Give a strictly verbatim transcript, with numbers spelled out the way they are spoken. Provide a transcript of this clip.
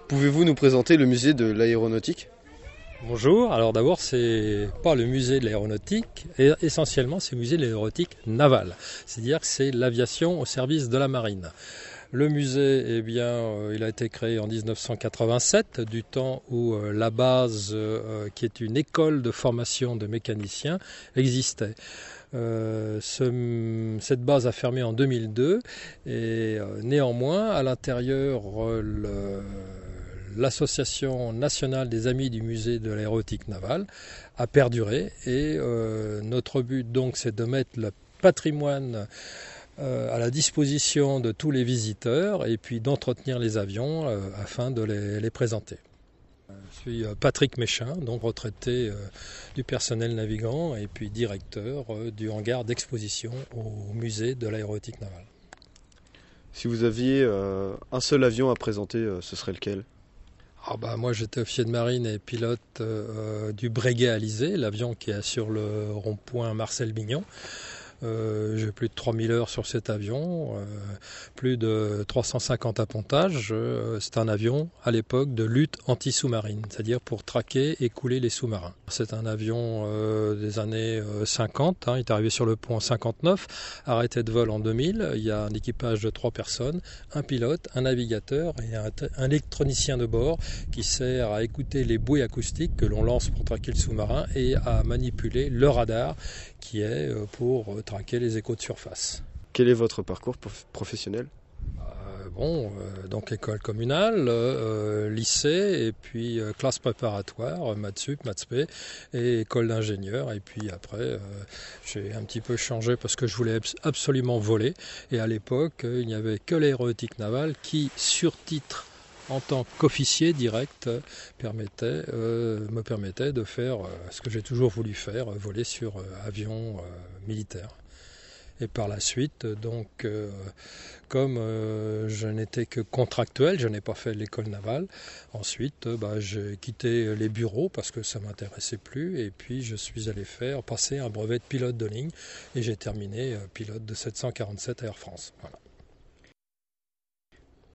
Pouvez-vous nous présenter le musée de l'aéronautique ? Bonjour, alors d'abord c'est pas le musée de l'aéronautique, et essentiellement c'est le musée de l'aéronautique navale, c'est-à-dire que c'est l'aviation au service de la marine. Le musée, eh bien, euh, il a été créé en dix-neuf cent quatre-vingt-sept, du temps où euh, la base, euh, qui est une école de formation de mécaniciens, existait. Euh, ce, cette base a fermé en deux mille deux et euh, néanmoins, à l'intérieur, euh, le, l'association nationale des amis du musée de l'aéronautique navale a perduré et euh, notre but donc c'est de mettre le patrimoine Euh, à la disposition de tous les visiteurs et puis d'entretenir les avions euh, afin de les, les présenter. Je suis Patrick Méchin, donc retraité euh, du personnel navigant et puis directeur euh, du hangar d'exposition au musée de l'aéronautique navale. Si vous aviez euh, un seul avion à présenter, euh, ce serait lequel ? Ah bah, moi j'étais officier de marine et pilote euh, du Breguet Alizé, l'avion qui est sur le rond-point Marcel-Bignon. Euh, j'ai plus de trois mille heures sur cet avion, euh, plus de trois cent cinquante appontages. Euh, c'est un avion à l'époque de lutte anti-sous-marine, c'est-à-dire pour traquer et couler les sous-marins. C'est un avion euh, des années cinquante, hein, il est arrivé sur le pont en cinquante-neuf, arrêté de vol en deux mille. Il y a un équipage de trois personnes, un pilote, un navigateur et un, t- un électronicien de bord qui sert à écouter les bouées acoustiques que l'on lance pour traquer le sous-marin et à manipuler le radar qui est pour traquer les échos de surface. Quel est votre parcours prof- professionnel ? euh, Bon, euh, donc école communale, euh, lycée, et puis euh, classe préparatoire, euh, maths sup, maths spé, et école d'ingénieur. Et puis après, euh, j'ai un petit peu changé parce que je voulais absolument voler. Et à l'époque, euh, il n'y avait que l'aéronautique navale qui, sur titre, en tant qu'officier direct, euh, permettait, euh, me permettait de faire euh, ce que j'ai toujours voulu faire, euh, voler sur euh, avion euh, militaire. Et par la suite, donc, euh, comme euh, je n'étais que contractuel, je n'ai pas fait l'école navale, ensuite euh, bah, j'ai quitté les bureaux parce que ça ne m'intéressait plus, et puis je suis allé faire passer un brevet de pilote de ligne, et j'ai terminé euh, pilote de sept cent quarante-sept à Air France. Voilà.